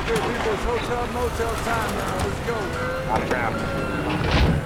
Okay, people, it's hotel motel time now. Let's go. Out of ground.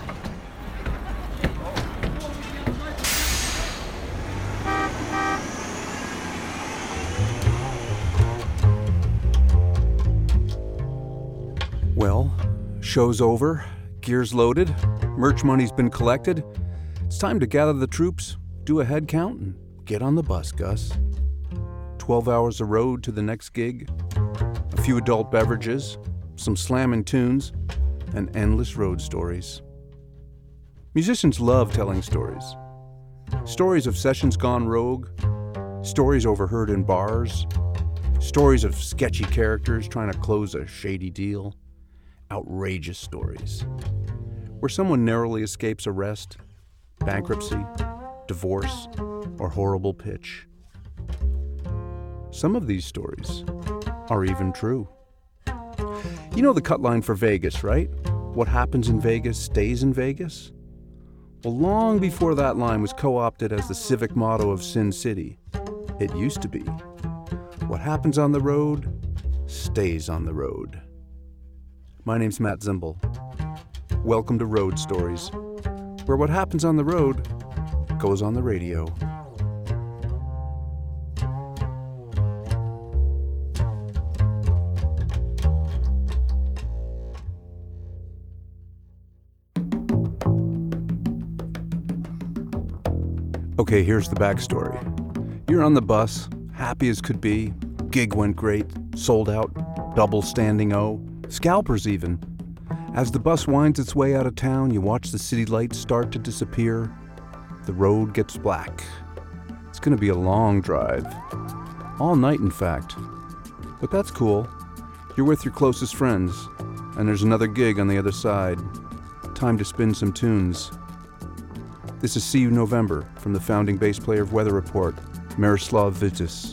Well, show's over, gear's loaded, merch money's been collected. It's time to gather the troops, do a head count, and get on the bus, Gus. 12 hours of road to the next gig, a few adult beverages, some slamming tunes, and endless road stories. Musicians love telling stories. Stories of sessions gone rogue, stories overheard in bars, stories of sketchy characters trying to close a shady deal. Outrageous stories where someone narrowly escapes arrest, bankruptcy, divorce, or horrible pitch. Some of these stories are even true. You know the cut line for Vegas, right? What happens in Vegas stays in Vegas? Well, long before that line was co-opted as the civic motto of Sin City, it used to be, what happens on the road stays on the road. My name's Matt Zimbel. Welcome to Road Stories, where what happens on the road goes on the radio. Okay, here's the backstory. You're on the bus, happy as could be, gig went great, sold out, double standing O, scalpers even. As the bus winds its way out of town, you watch the city lights start to disappear. The road gets black. It's gonna be a long drive. All night, in fact. But that's cool. You're with your closest friends, and there's another gig on the other side. Time to spin some tunes. This is See You November from the founding bass player of Weather Report, Miroslav Vitous.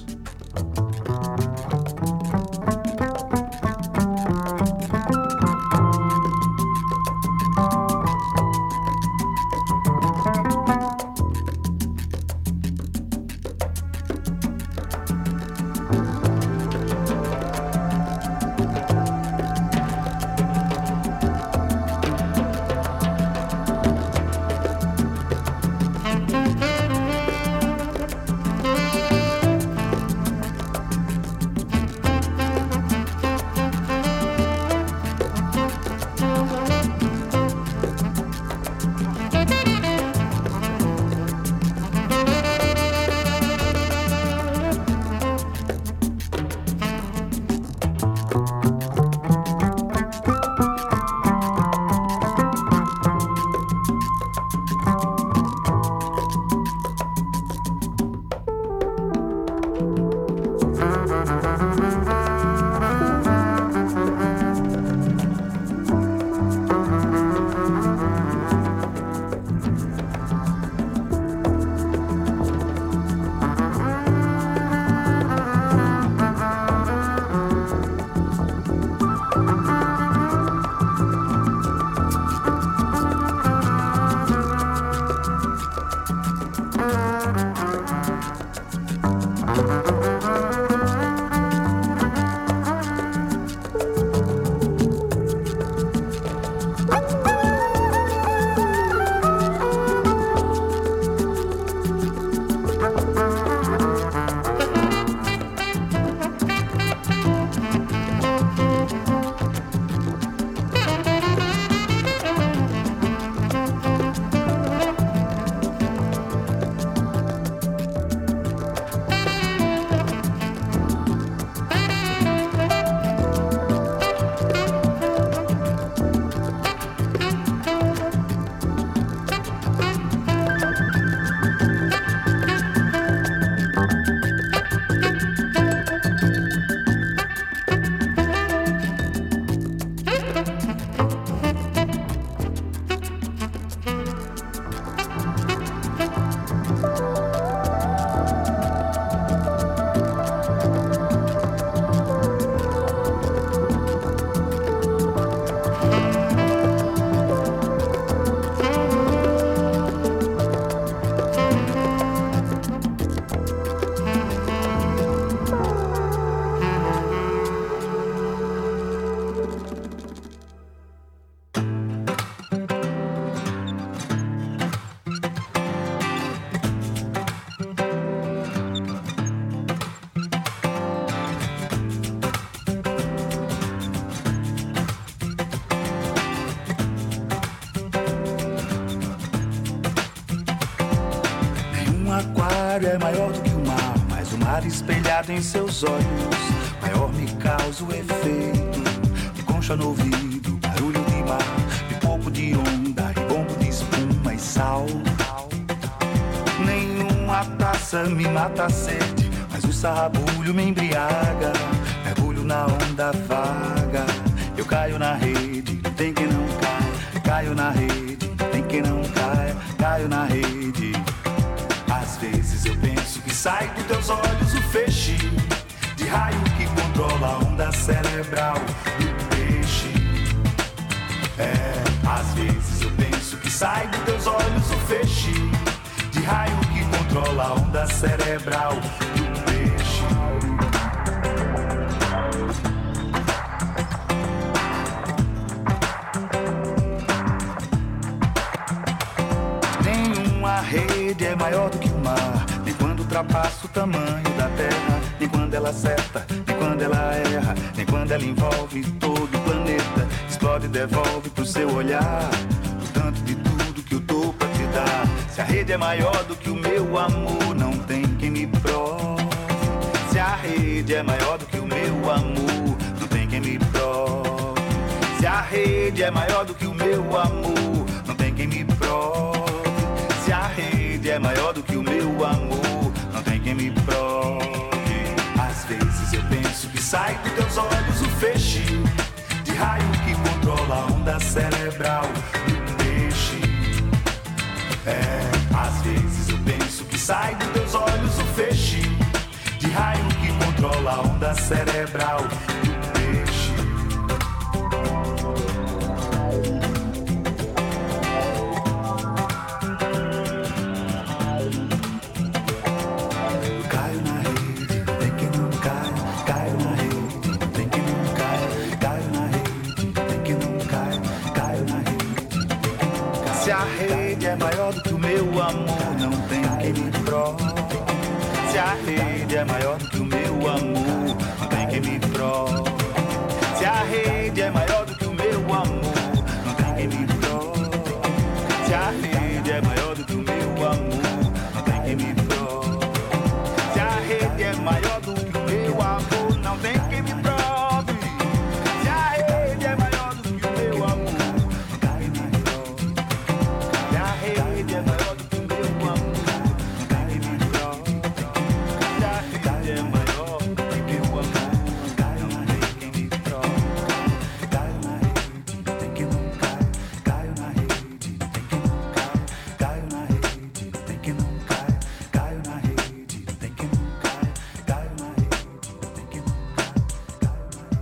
cenário é maior do que o mar, mas o mar espelhado em seus olhos maior me causa o efeito de concha no ouvido, barulho de mar, pipoco de onda, ribombo de espuma e sal. Nenhuma taça me mata a sede, mas o sarrabulho me embriaga. Mergulho na onda vaga, eu caio na rede, tem quem não cai. Caio na rede, tem quem não cai. Caio na rede. Às vezes eu penso que sai dos teus olhos o feixe de raio que controla a onda cerebral do peixe. Às vezes eu penso que sai dos teus olhos o feixe de raio que controla a onda cerebral do peixe. Nenhuma rede é maior do que o mar, nem quando ultrapassa o tamanho da terra, nem quando ela acerta, nem quando ela erra, nem quando ela envolve todo o planeta, explode e devolve pro seu olhar o tanto de tudo que eu dou pra te dar. Se a rede é maior do que o meu amor, não tem quem me prove. Se a rede é maior do que o meu amor, não tem quem me prove. Se a rede é maior do que o meu amor, não tem quem me prove. Se a rede é maior do que o meu amor, não tem quem me prove. Às vezes eu penso que sai dos teus olhos o feixe de raio que controla a onda cerebral do peixe. Às vezes eu penso que sai dos teus olhos o feixe de raio que controla a onda cerebral do peixe. Caio na rede, tem quem não cai. Caio na rede, tem quem não cai. Caio na rede, tem quem não cai. Caio na rede, tem quem não cai. Se a rede é maior do que o meu amor, não tem quem me prove. Se a rede é maior do que o meu amor, não tem quem me prove. Se a rede é maior do que o meu amor, não tem quem me prove. Se a rede é maior do que o meu amor, não tem quem me prove. Se a rede é maior do que o meu amor, não tem quem me prove. Se a rede é maior do que o meu amor, não tem quem me prove. Se a rede é maior do que o meu amor, não tem quem me prove. Se a rede é maior do que o meu amor, não tem quem me prove. Caio na rede, tem quem não cai. Caio na rede, tem quem não cai. Caio na rede, tem quem não cai. Caio na rede, tem quem não cai. Caio na rede, tem quem não cai. Caio na rede,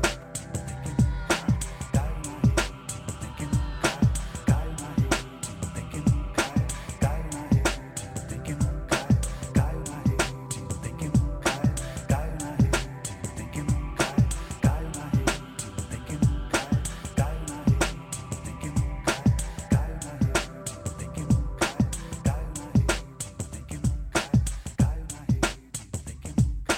tem quem não cai. Caio na rede, tem quem não cai. Caio na rede, tem quem não cai. Caio na rede, tem quem não cai. Caio na rede, tem quem não cai. Caio na rede, tem quem não cai. Caio na rede, tem quem não cai. Caio na rede, tem quem não cai. Caio na rede, tem quem não cai. Caio na rede, tem quem não cai.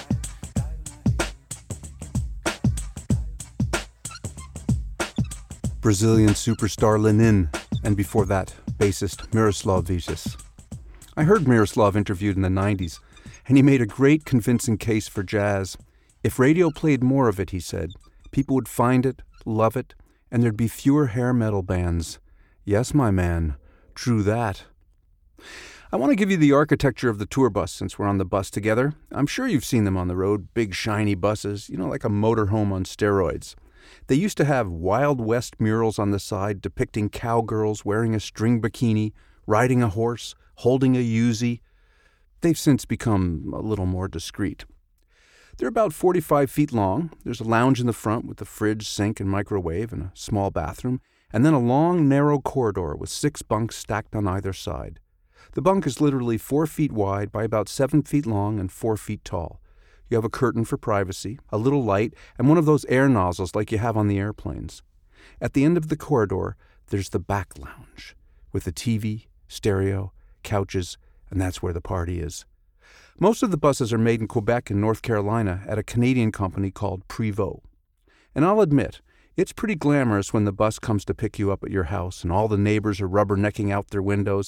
Brazilian superstar Lenin, and before that, bassist Miroslav Vicious. I heard Miroslav interviewed in the 90s, and he made a great convincing case for jazz. If radio played more of it, he said, people would find it, love it, and there'd be fewer hair metal bands. Yes, my man, true that. I want to give you the architecture of the tour bus since we're on the bus together. I'm sure you've seen them on the road, big shiny buses, like a motorhome on steroids. They used to have Wild West murals on the side depicting cowgirls wearing a string bikini, riding a horse, holding a Uzi. They've since become a little more discreet. They're about 45 feet long. There's a lounge in the front with a fridge, sink, and microwave, and a small bathroom, and then a long, narrow corridor with 6 bunks stacked on either side. The bunk is literally 4 feet wide by about 7 feet long and 4 feet tall. You have a curtain for privacy, a little light, and one of those air nozzles like you have on the airplanes. At the end of the corridor, there's the back lounge, with a TV, stereo, couches, and that's where the party is. Most of the buses are made in Quebec and North Carolina at a Canadian company called Prevost. And I'll admit, it's pretty glamorous when the bus comes to pick you up at your house and all the neighbors are rubbernecking out their windows,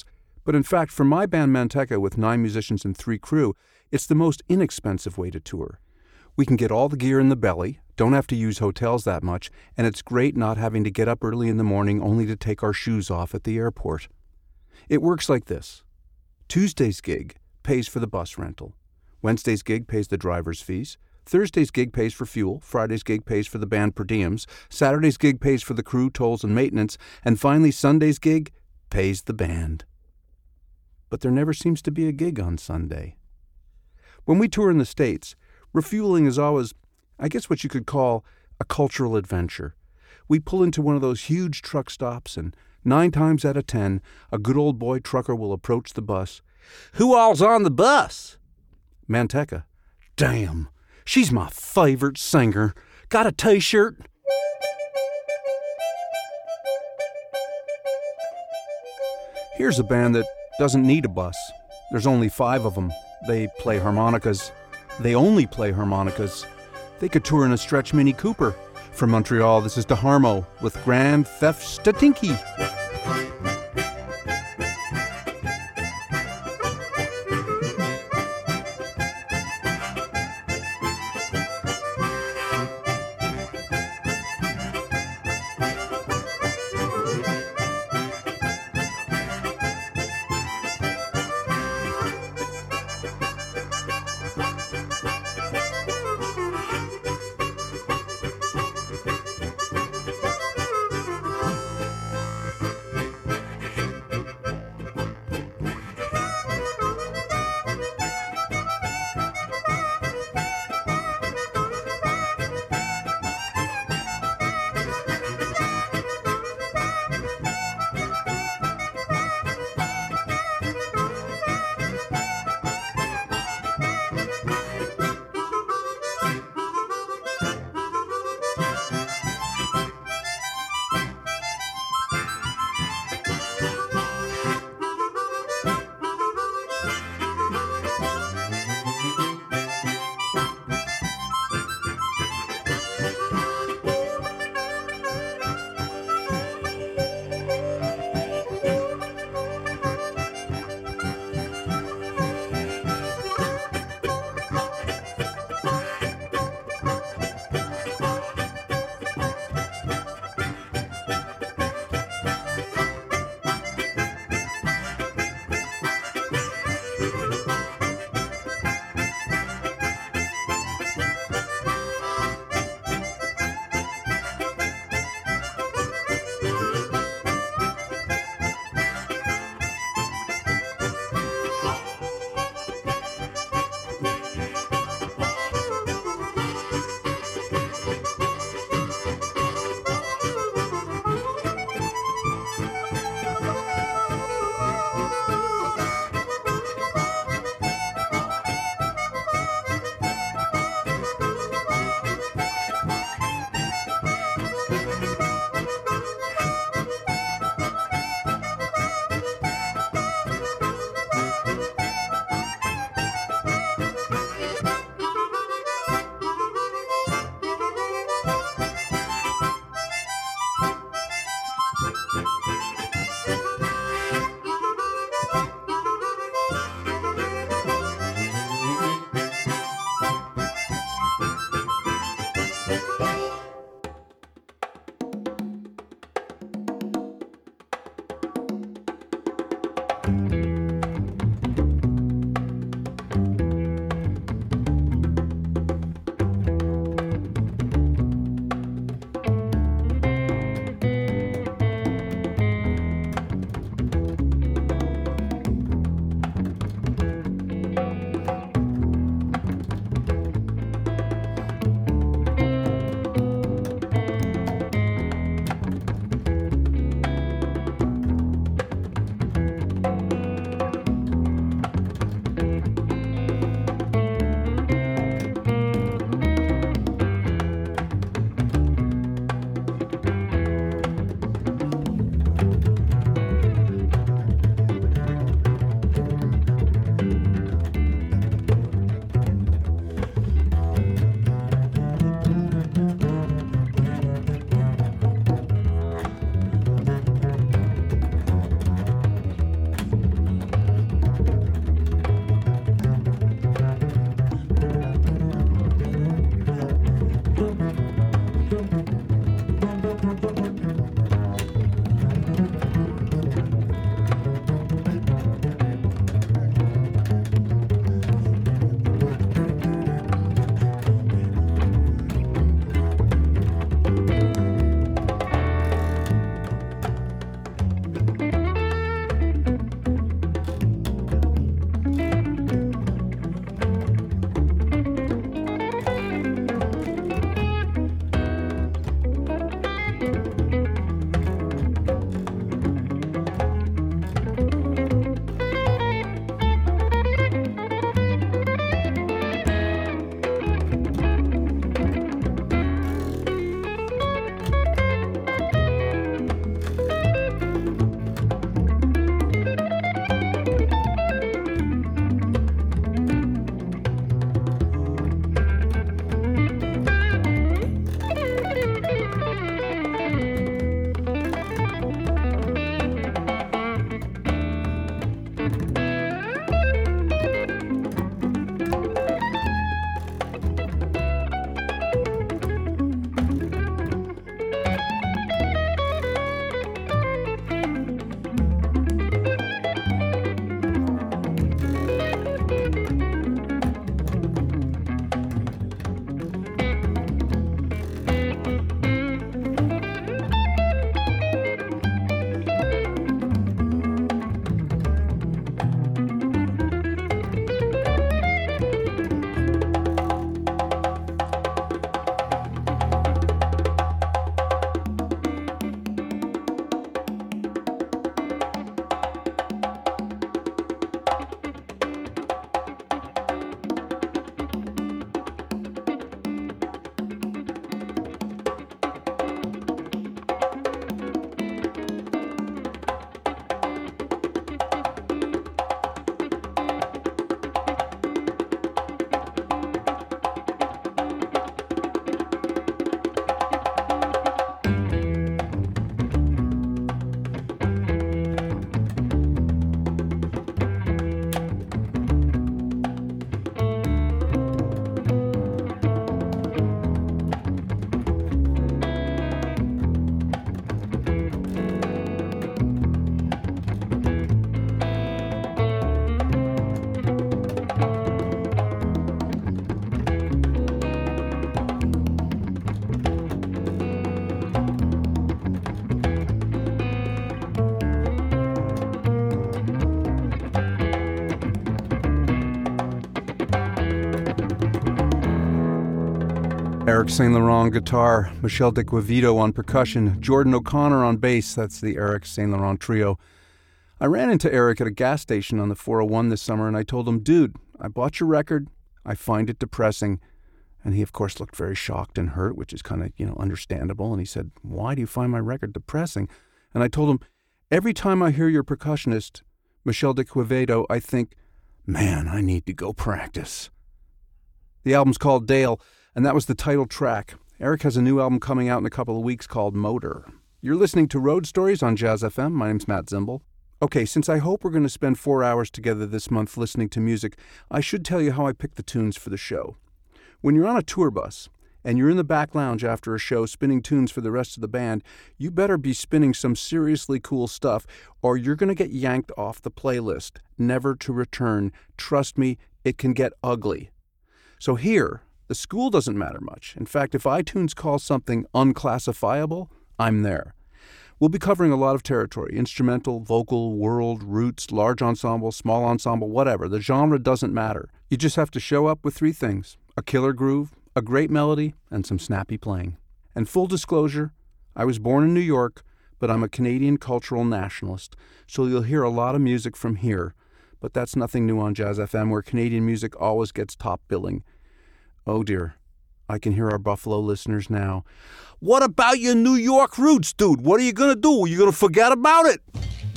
But in fact, for my band Manteca with 9 musicians and 3 crew, it's the most inexpensive way to tour. We can get all the gear in the belly, don't have to use hotels that much, and it's great not having to get up early in the morning only to take our shoes off at the airport. It works like this. Tuesday's gig pays for the bus rental. Wednesday's gig pays the driver's fees. Thursday's gig pays for fuel. Friday's gig pays for the band per diems. Saturday's gig pays for the crew, tolls, and maintenance. And finally, Sunday's gig pays the band. But there never seems to be a gig on Sunday. When we tour in the States, refueling is always, I guess what you could call, a cultural adventure. We pull into one of those huge truck stops, and 9 times out of 10, a good old boy trucker will approach the bus. "Who all's on the bus?" Manteca. "Damn, she's my favorite singer. Got a T-shirt?" Here's a band that doesn't need a bus. There's only 5 of them. They play harmonicas. They only play harmonicas. They could tour in a stretch Mini Cooper. From Montreal, this is DeHarmo with Grand Theft Statinky. Eric St. Laurent guitar, Michel DeQuivito on percussion, Jordan O'Connor on bass. That's the Eric St. Laurent trio. I ran into Eric at a gas station on the 401 this summer, and I told him, dude, I bought your record. I find it depressing. And he, of course, looked very shocked and hurt, which is kind of, understandable. And he said, why do you find my record depressing? And I told him, every time I hear your percussionist, Michel DeQuivito, I think, man, I need to go practice. The album's called Dale, and that was the title track. Eric has a new album coming out in a couple of weeks called Motor. You're listening to Road Stories on Jazz FM. My name's Matt Zimbel. Okay, since I hope we're going to spend 4 hours together this month listening to music, I should tell you how I pick the tunes for the show. When you're on a tour bus and you're in the back lounge after a show spinning tunes for the rest of the band, you better be spinning some seriously cool stuff or you're going to get yanked off the playlist, never to return. Trust me, it can get ugly. So here, the school doesn't matter much. In fact, if iTunes calls something unclassifiable, I'm there. We'll be covering a lot of territory: instrumental, vocal, world, roots, large ensemble, small ensemble, whatever. The genre doesn't matter. You just have to show up with 3 things: a killer groove, a great melody, and some snappy playing. And full disclosure, I was born in New York, but I'm a Canadian cultural nationalist, so you'll hear a lot of music from here. But that's nothing new on Jazz FM, where Canadian music always gets top billing. Oh dear, I can hear our Buffalo listeners now. What about your New York roots, dude? What are you going to do? Are you going to forget about it?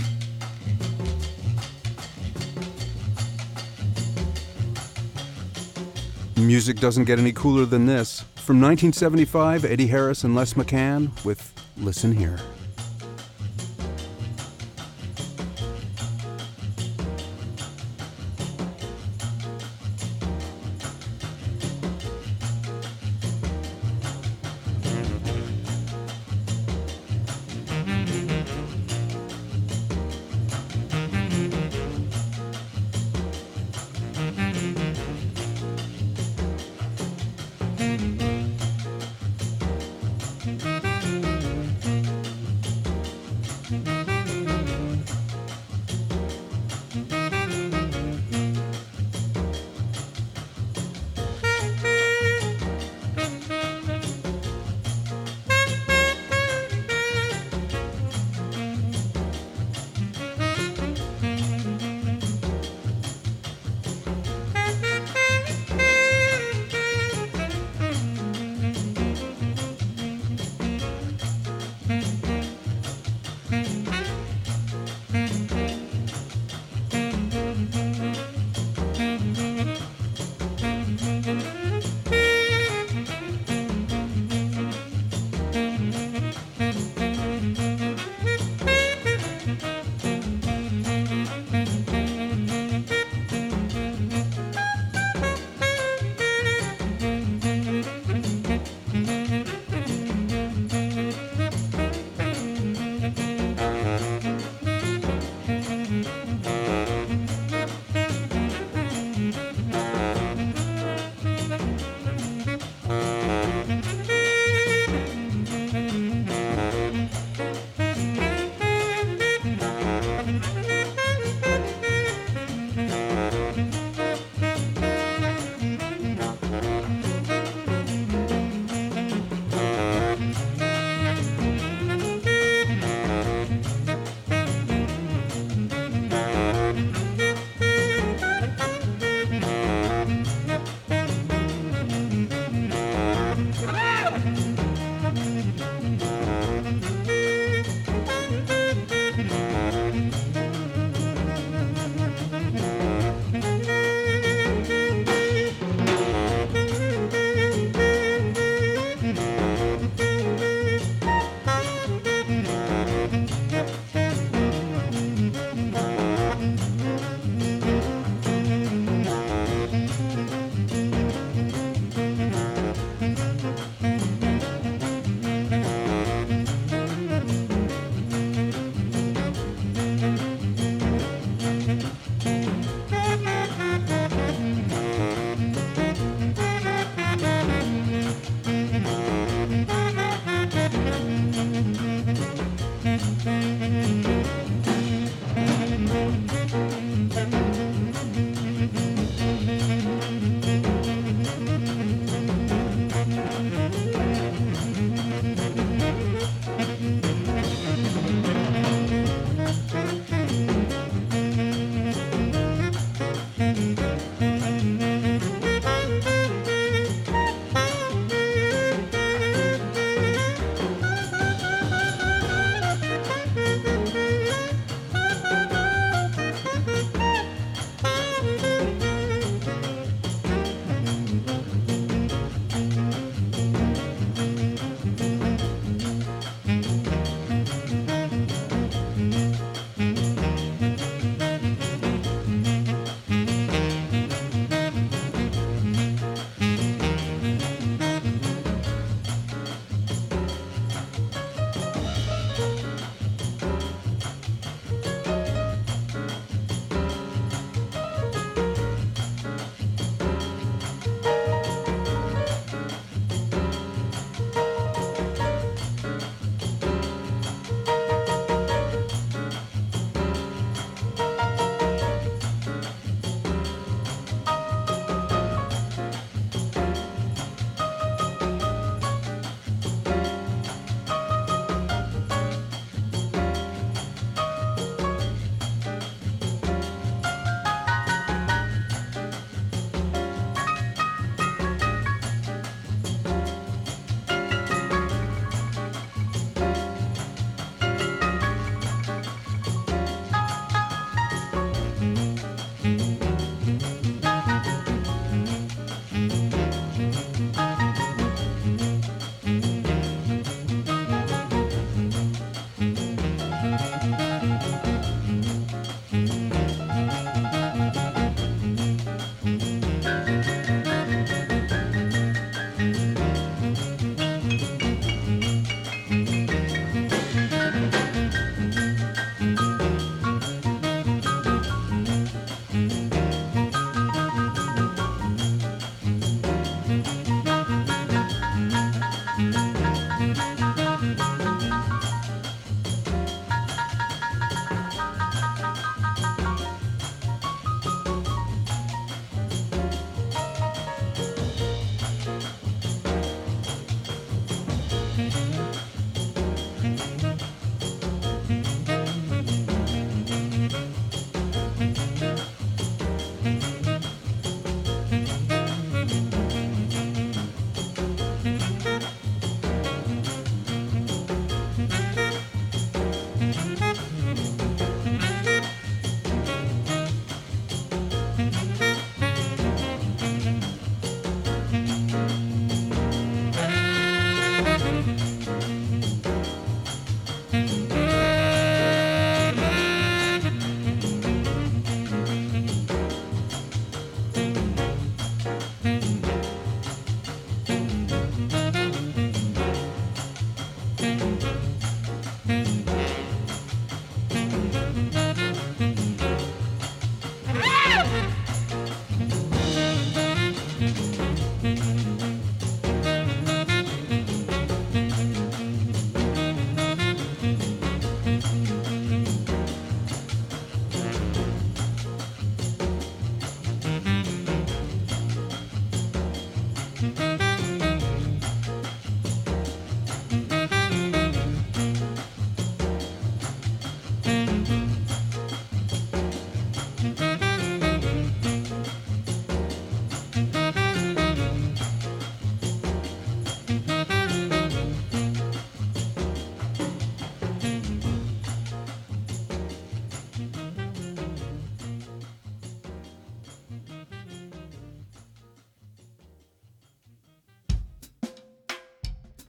Music doesn't get any cooler than this. From 1975, Eddie Harris and Les McCann with Listen Here.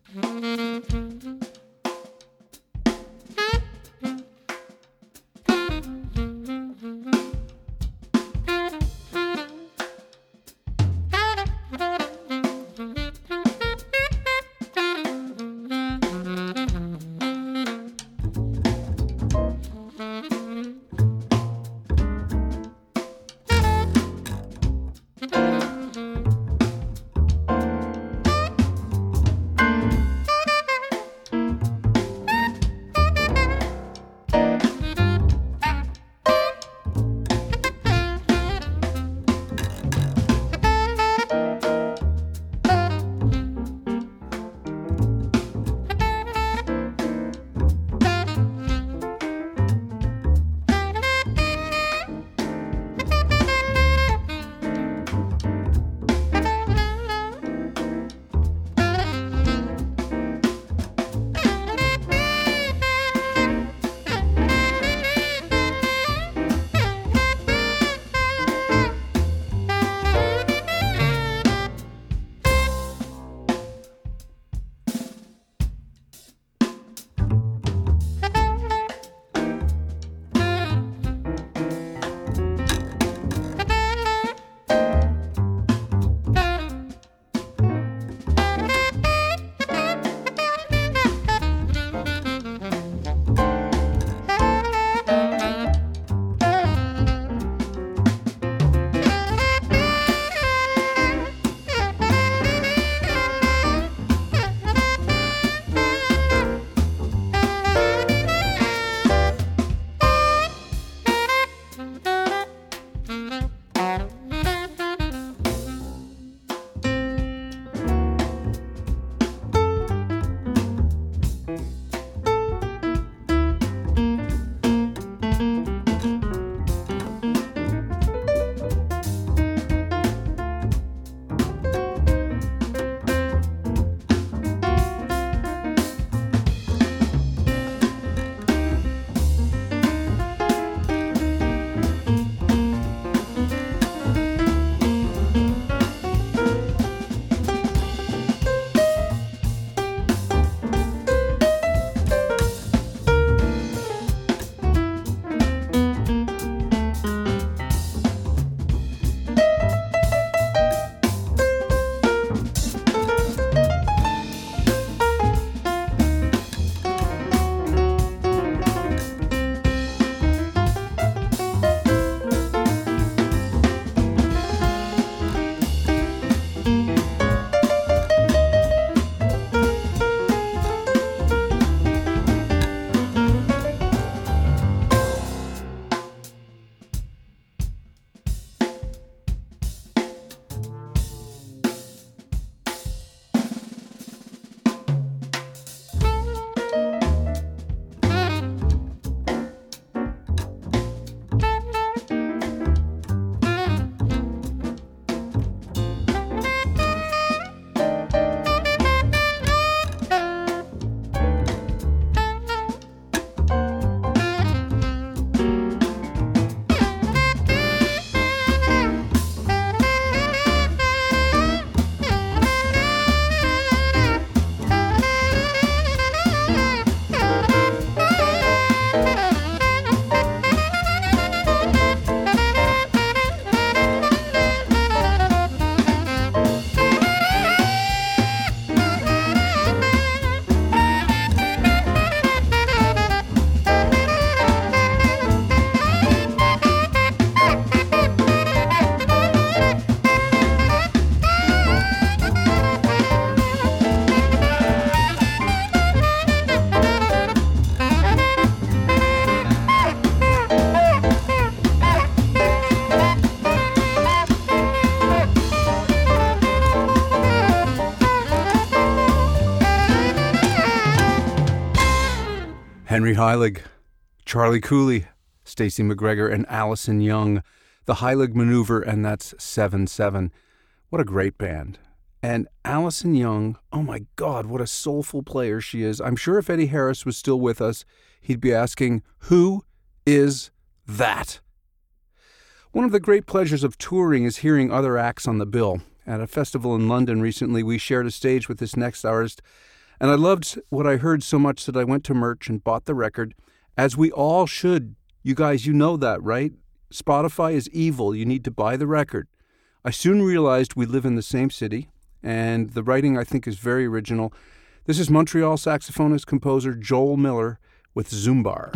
Henry Heilig, Charlie Cooley, Stacey McGregor, and Allison Young. The Heilig Maneuver, and that's 7/7. What a great band. And Allison Young, oh my God, what a soulful player she is. I'm sure if Eddie Harris was still with us, he'd be asking, who is that? One of the great pleasures of touring is hearing other acts on the bill. At a festival in London recently, we shared a stage with this next artist, And I loved what I heard so much that I went to Merch and bought the record, as we all should. You guys, you know that, right? Spotify is evil. You need to buy the record. I soon realized we live in the same city, and the writing, I think, is very original. This is Montreal saxophonist composer Joel Miller with Zumbar.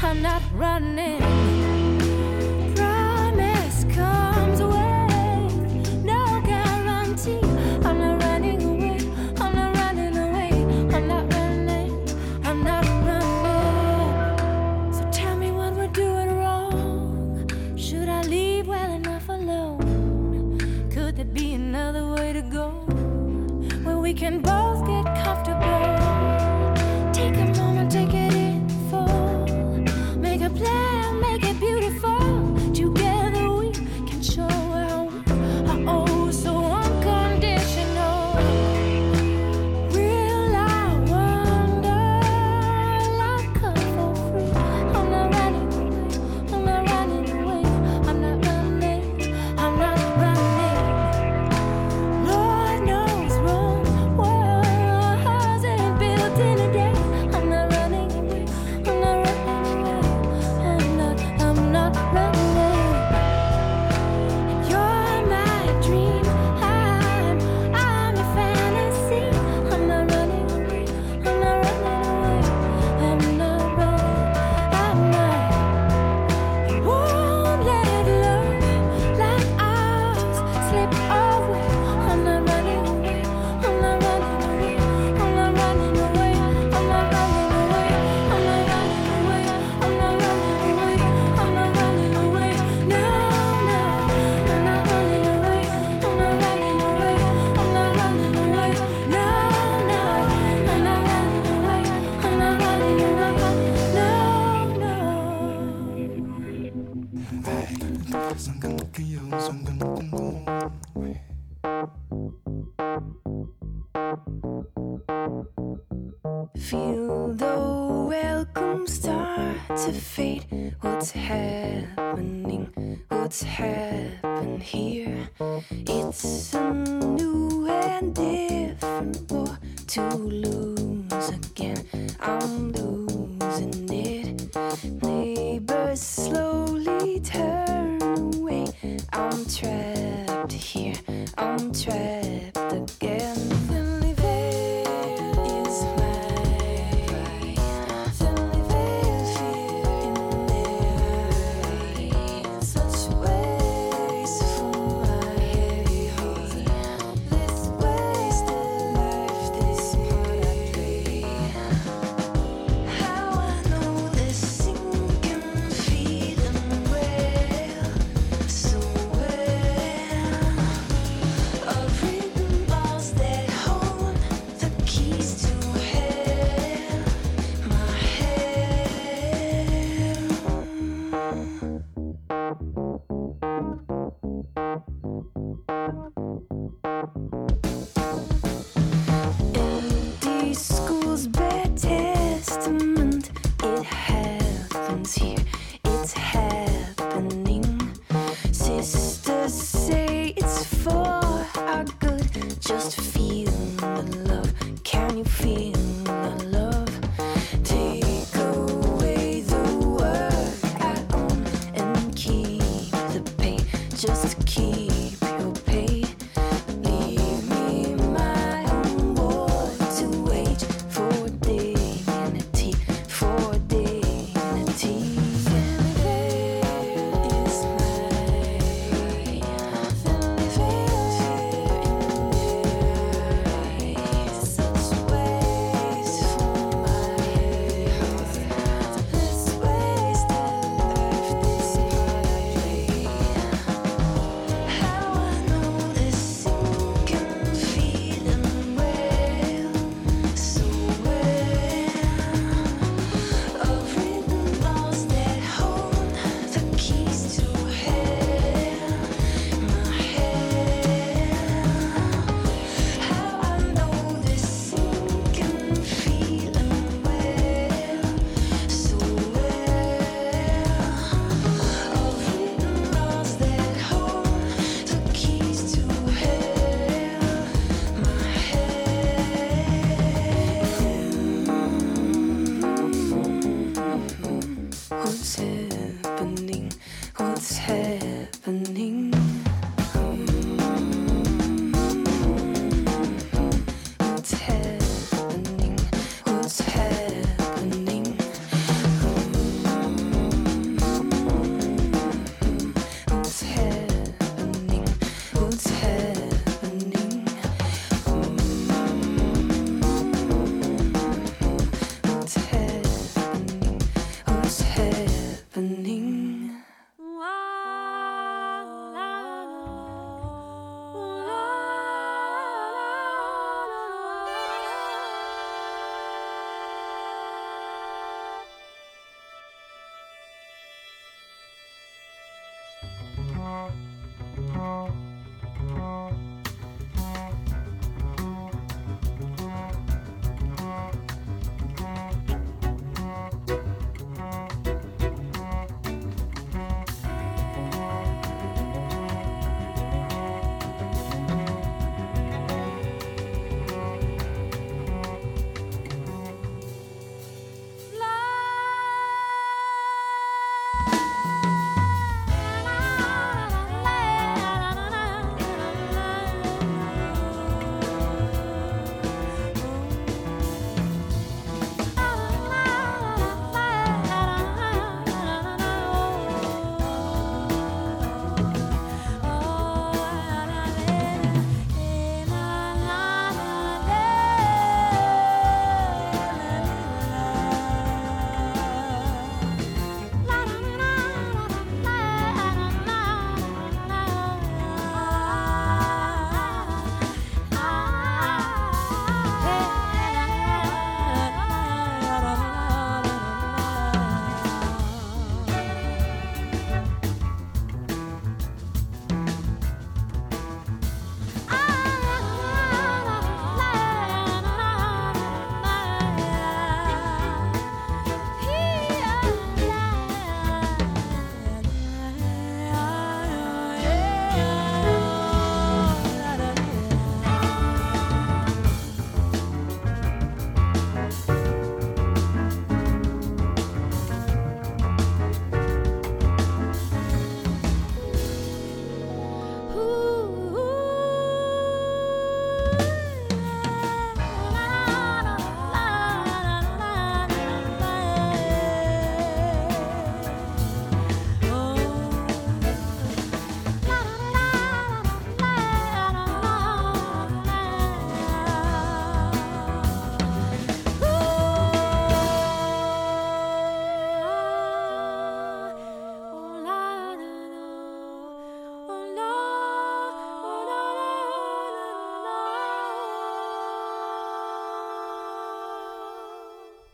I'm not running. Promise comes with no guarantee. I'm not running away. I'm not running away. I'm not running. I'm not running. So tell me what we're doing wrong. Should I leave well enough alone? Could there be another way to go where we can both get comfortable? Take a moment, take it in full. Make a plan, make it beautiful. Together we can show how we are oh so unconditional. Real I wonder, love come for free. I'm not running away, I'm not running away. I'm not running, I'm not running. Lord knows Rome wasn't built in a day. I'm not running away, I'm not running away. I'm not running. You're my dream, I'm your fantasy. I'm not running away, I'm not running away. I'm not running, I'm not. You won't let love like ours slip away. I'm not running away, I'm not running away. I'm not running away, I'm not running away. I'm not running away, I'm not running away. I'm not running away, no, no. I'm not running away, I'm not running away. I'm not running away, no, no. I'm not running away, I'm not running away, Feel the welcome start to fade. What's happening? What's happened here? It's a new and different war to lose again. I'm losing it. Neighbors slowly turn away. I'm trapped here. I'm trapped again. Empty schools bear testament. It happens here. It's happening. Sisters say it's for our good. Just feel the love. Can you feel the love? Take away the work I own and keep the pay. Just keep your pay. Leave me my own war to wage for dignity, for dignity. Is my such ways for my health. This waste of life, this highway. How I know this sinking feeling well, so well. Of written laws that hold the keys to hell. My hell. How I know this sinking feeling well, so well. Of written laws that hold the keys to hell. My hell. What's happening? What's happening? What's happening? What's happening?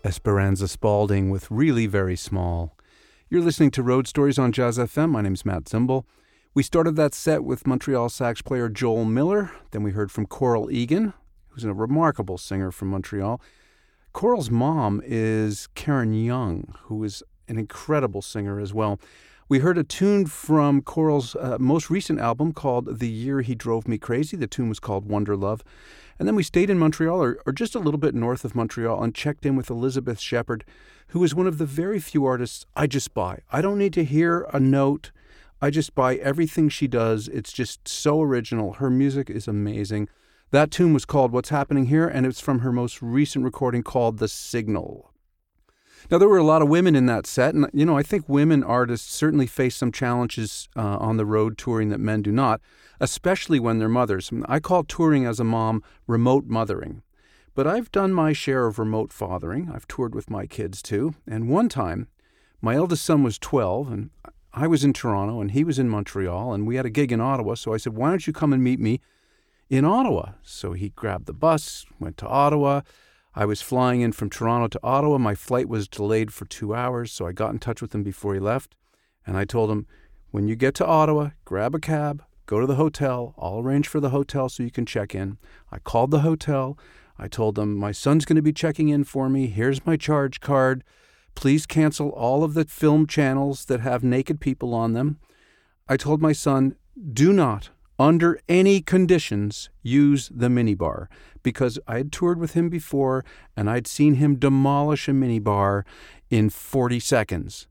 Esperanza Spalding with Really Very Small. You're listening to Road Stories on Jazz FM. My name's Matt Zimbel. We started that set with Montreal sax player Joel Miller. Then we heard from Coral Egan, who's a remarkable singer from Montreal. Coral's mom is Karen Young, who is an incredible singer as well. We heard a tune from Coral's most recent album called The Year He Drove Me Crazy. The tune was called Wonder Love. And then we stayed in Montreal, or just a little bit north of Montreal, and checked in with Elizabeth Shepard, who is one of the very few artists I just buy. I don't need to hear a note. I just buy everything she does. It's just so original. Her music is amazing. That tune was called What's Happening Here, and it's from her most recent recording called The Signal. Now, there were a lot of women in that set, and, I think women artists certainly face some challenges on the road touring that men do not, especially when they're mothers. I call touring as a mom remote mothering. But I've done my share of remote fathering. I've toured with my kids, too. And one time, my eldest son was 12, and I was in Toronto, and he was in Montreal, and we had a gig in Ottawa, so I said, why don't you come and meet me in Ottawa? So he grabbed the bus, went to Ottawa. I was flying in from Toronto to Ottawa. My flight was delayed for 2 hours, so I got in touch with him before he left. And I told him, when you get to Ottawa, grab a cab, go to the hotel. I'll arrange for the hotel so you can check in. I called the hotel. I told them, my son's going to be checking in for me. Here's my charge card. Please cancel all of the film channels that have naked people on them. I told my son, do not, under any conditions, use the minibar, because I had toured with him before and I'd seen him demolish a minibar in 40 seconds.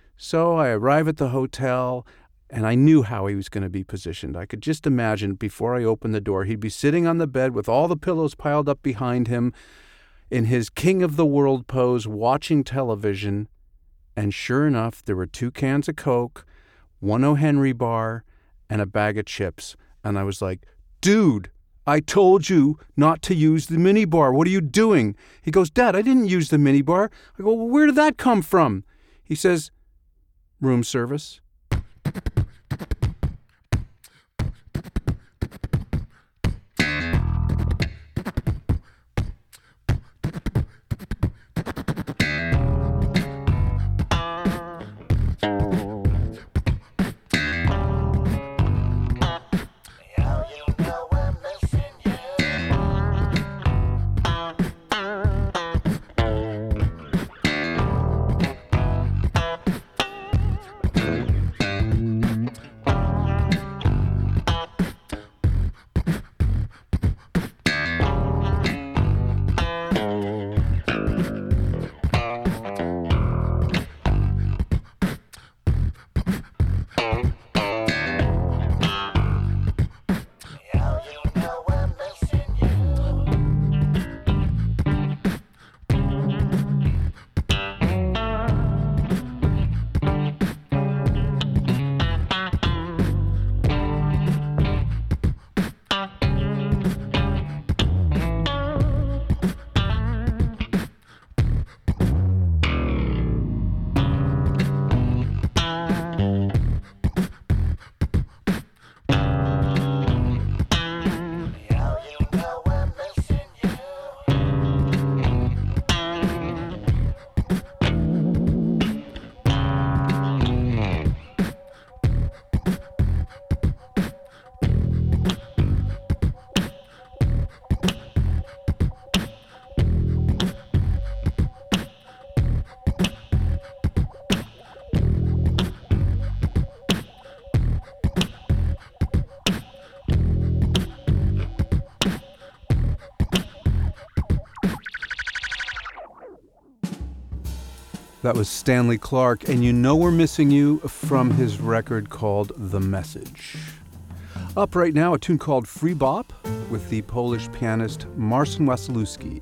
So I arrive at the hotel and I knew how he was going to be positioned. I could just imagine before I opened the door, he'd be sitting on the bed with all the pillows piled up behind him in his king of the world pose, watching television. And sure enough, there were 2 cans of Coke, 1 O. Henry bar, and a bag of chips. And I was like, dude, I told you not to use the minibar. What are you doing? He goes, Dad, I didn't use the minibar. I go, well, where did that come from? He says, room service. That was Stanley Clarke, and we're missing you from his record called The Message. Up right now, a tune called Free Bop with the Polish pianist Marcin Wasilewski.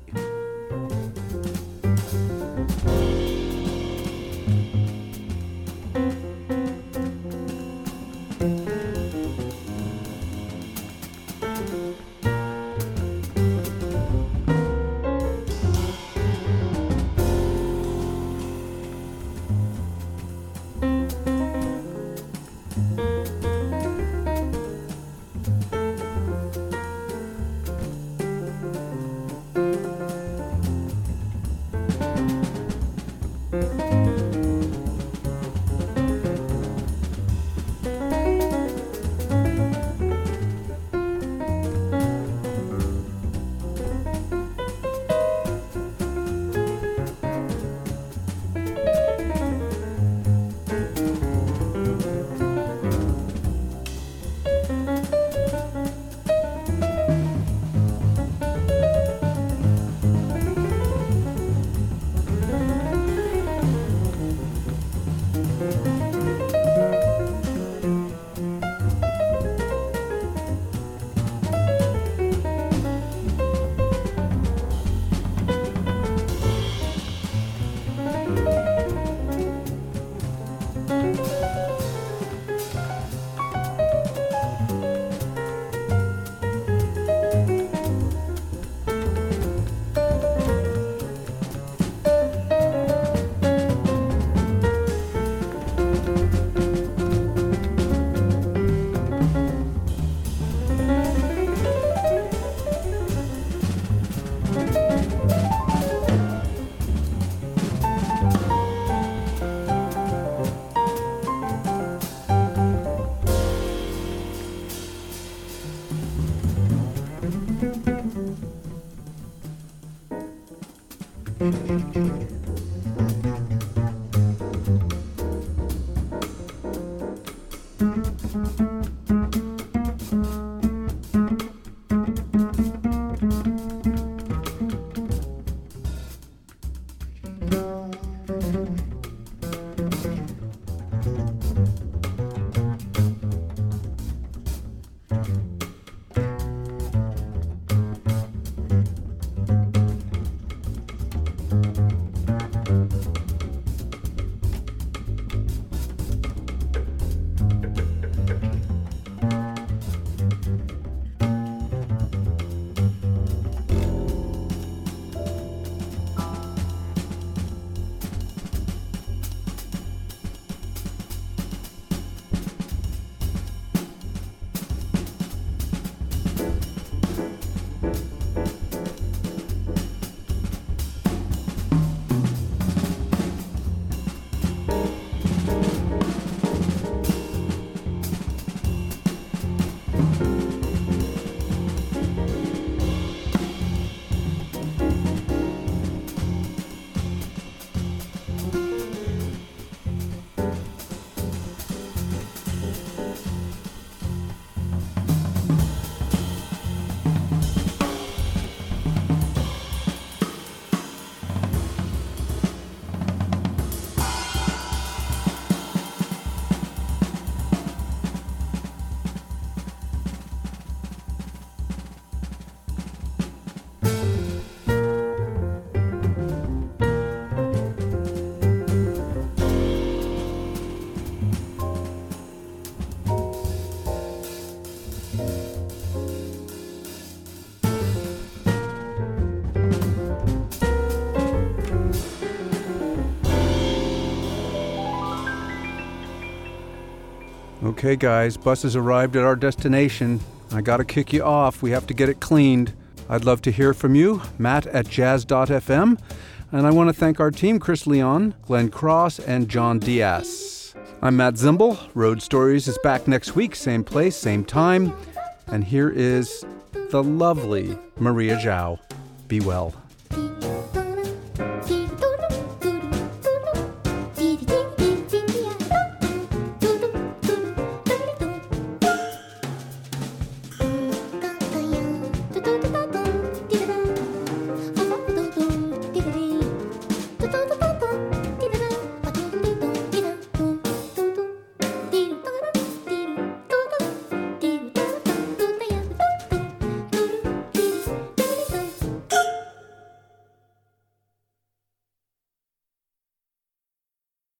Okay, guys, bus has arrived at our destination. I gotta kick you off. We have to get it cleaned. I'd love to hear from you, matt@jazz.fm. And I want to thank our team, Chris Leon, Glenn Cross, and John Diaz. I'm Matt Zimble. Road Stories is back next week, same place, same time. And here is the lovely Maria Zhao. Be well.